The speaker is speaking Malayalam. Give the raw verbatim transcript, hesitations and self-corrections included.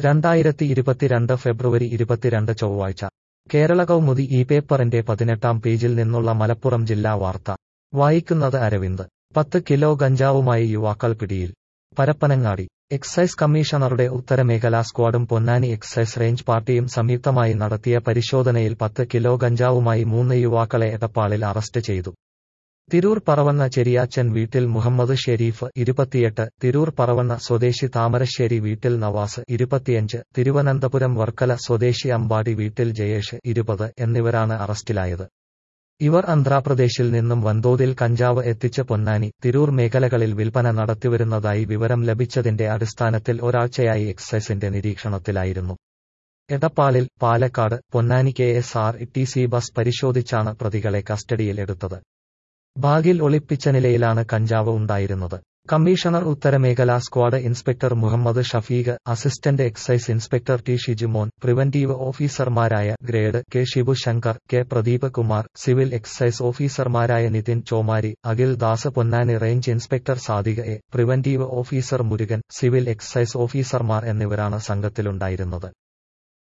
രണ്ടായിരത്തി ഇരുപത്തിരണ്ട് ഫെബ്രുവരി ഇരുപത്തിരണ്ട് ചൊവ്വാഴ്ച കേരള കൗമുദി ഈ പേപ്പറിന്റെ പതിനെട്ടാം പേജിൽ നിന്നുള്ള മലപ്പുറം ജില്ലാ വാർത്ത വായിക്കുന്നത് അരവിന്ദ്. പത്ത് കിലോ ഗഞ്ചാവുമായി യുവാക്കൾ പിടിയിൽ. പരപ്പനങ്ങാടി എക്സൈസ് കമ്മീഷണറുടെ ഉത്തരമേഖലാ സ്ക്വാഡും പൊന്നാനി എക്സൈസ് റേഞ്ച് പാർട്ടിയും സംയുക്തമായി നടത്തിയ പരിശോധനയിൽ പത്ത് കിലോ ഗഞ്ചാവുമായി മൂന്ന് യുവാക്കളെ എടപ്പാളിൽ അറസ്റ്റ് ചെയ്തു. തിരൂർ പറവണ്ണ ചെരിയാച്ചൻ വീട്ടിൽ മുഹമ്മദ് ഷെരീഫ് ഇരുപത്തിയെട്ട്, തിരൂർ പറവണ്ണ സ്വദേശി താമരശ്ശേരി വീട്ടിൽ നവാസ് ഇരുപത്തിയഞ്ച്, തിരുവനന്തപുരം വർക്കല സ്വദേശി അമ്പാടി വീട്ടിൽ ജയേഷ് ഇരുപത് എന്നിവരാണ് അറസ്റ്റിലായത്. ഇവർ ആന്ധ്രാപ്രദേശിൽ നിന്നും വൻതോതിൽ കഞ്ചാവ് എത്തിച്ച് പൊന്നാനി, തിരൂർ മേഖലകളിൽ വിൽപ്പന നടത്തിവരുന്നതായി വിവരം ലഭിച്ചതിന്റെ അടിസ്ഥാനത്തിൽ ഒരാഴ്ചയായി എക്സൈസിന്റെ നിരീക്ഷണത്തിലായിരുന്നു. എടപ്പാളിൽ, Palakkad, Ponnani K S R T C bus പരിശോധിച്ചാണ് പ്രതികളെ കസ്റ്റഡിയിൽ എടുത്തത്. ബാഗിൽ ഒളിപ്പിച്ച നിലയിലാണ് കഞ്ചാവ് ഉണ്ടായിരുന്നത്. കമ്മീഷണർ ഉത്തരമേഖലാ squad inspector Muhammad Shafeeq, assistant excise inspector T Shijumon, preventive ഓഫീസർമാരായ grade K Shibu Shankar, K Pradeep Kumar, civil excise ഓഫീസർമാരായ Nithin Chomari, Akhil Das, Ponnani range inspector Sadiq A, preventive officer Murugan, civil excise ഓഫീസർമാർ എന്നിവരാണ് സംഘത്തിലുണ്ടായിരുന്നത്.